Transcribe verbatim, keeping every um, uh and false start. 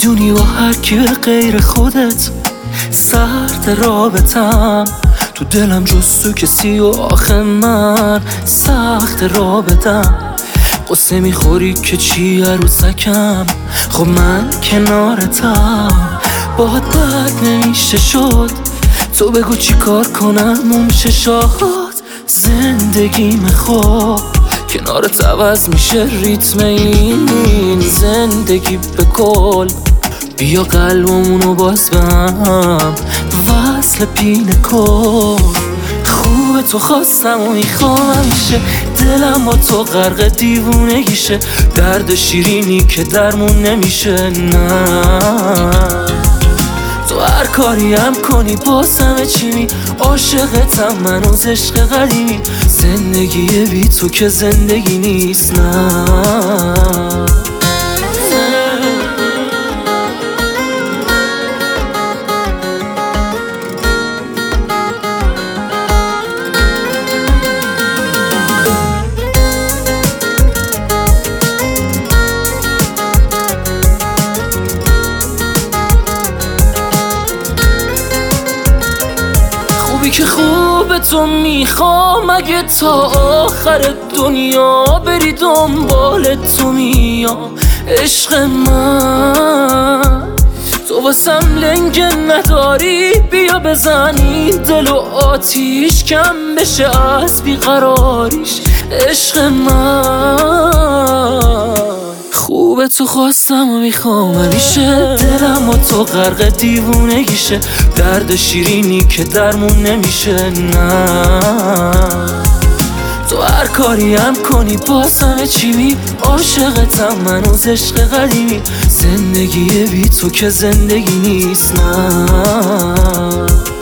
میدونی با هر کی به غیر خودت سرد رابطم، تو دلم جز تو کسی و آخه من سخت رابطم. قصه میخوری که چی عروسکم، خب من کنارتم. باهات بد نمیشه شد، تو بگو چی کار کنم اون ششات. زندگیم خوب کنارت عوض میشه ریتم این زندگی به کل. بیا قلبمونو باز به هم وصل پینه کن. خوبه تو خواستم و میخوام همیشه، دلم با تو غرق دیوونگیشه. درد شیرینی که درمون نمیشه، نه تو هر کاری هم کنی باز همه چی می عاشقتم من از عشق قدیمی. زندگی بی تو که زندگی نیست، نه که خوب تو میخوام اگه تا آخر دنیا بری دنبال تو میام. عشق من تو واسم لنگ نداری، بیا بزنی دل و آتیش کم بشه از بیقراریش. عشق من خوبه تو خواستم و میخوام همیشه، دلم و تو غرق دیوونگیشه. درد شیرینی که درمون نمیشه، نه تو هر کاری هم کنی باز همه چی می عاشقتم من از عشق قدیمی. زندگی بی تو که زندگی نیست، نه